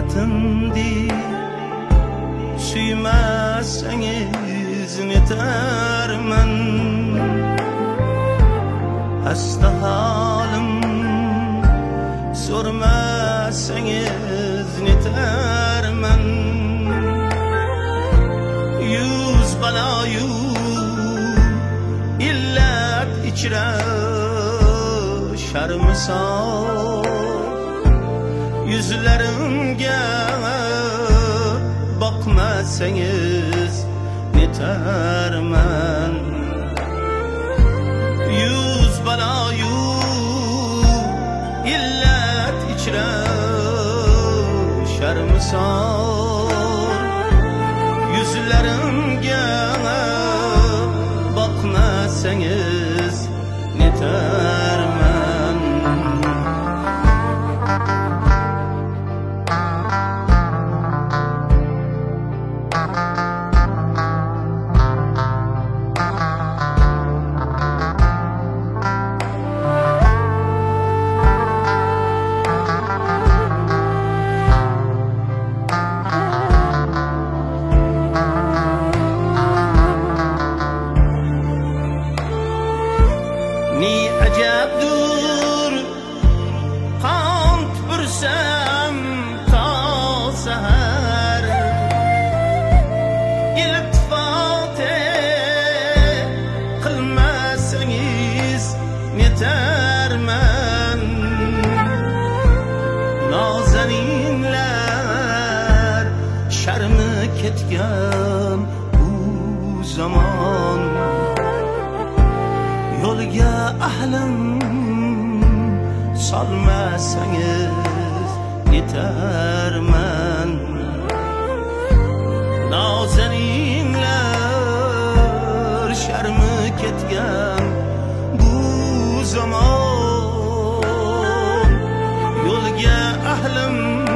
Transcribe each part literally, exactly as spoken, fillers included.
himmatindi suymasangiz netarman hasta halim sormasangiz netarman yuz baloyu illat ichra sharmisol yüzlerimge bakmasangiz netarman yüz baloyu illat ichra sharmisol yüzlerimge bakmasangiz netarman ni ajabdur qant bursam ta sahar iltifot qilmasangiz netarman nozaninlar sharmi ketgan bu zamon yo'lga ahlim solmasangiz netarman nozaninlar sharmi ketgan bu zamon yo'lga ahlim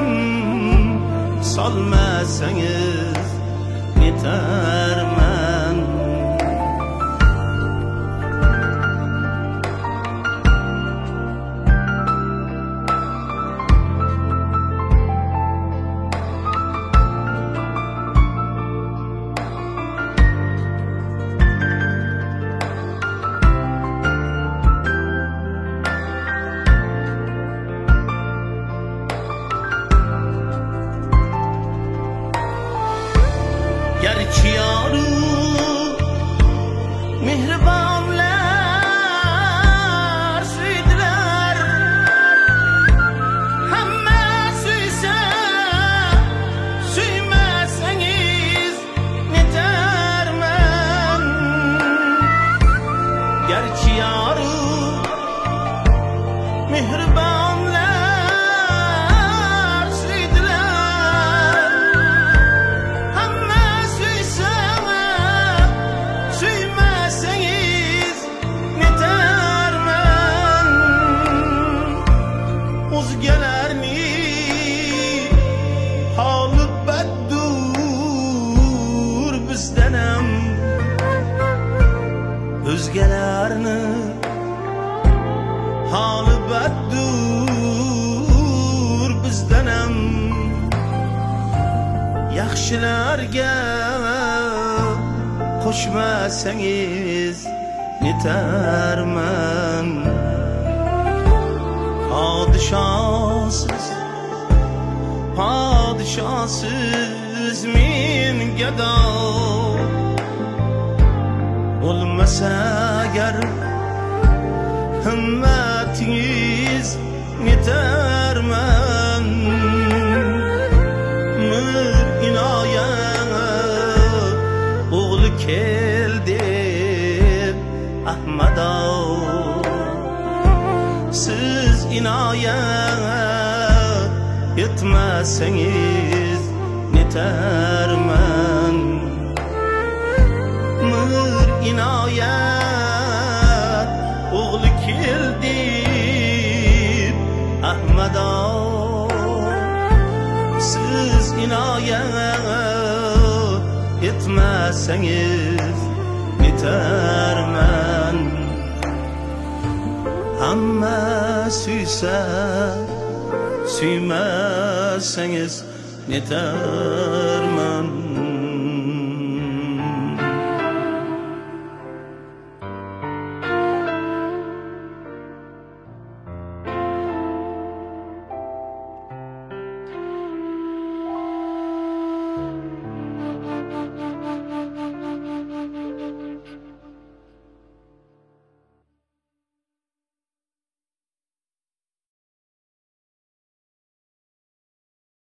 solmasangiz netarman gerçi yaru mehribanlar suydilar hamma suysa suymasangiz netarman gerçi yaru mehribanlar suydilar hamma suymasangiz netarman o'zgalarni holi baddur bizdanam o'zgalarni holi baddur bizdanam yaxshilarga qo'shmasangiz netarman podshosiz podshosiz men gado bo'lmasa agar himmatingiz netarman mir inoyat o'g'li keldi ahmado siz inoyat etmasangiz netarman mir inoyat o'g'li keldi ahmado siz inoyat etmasangiz netarman hamma suysa Süymezseniz neterman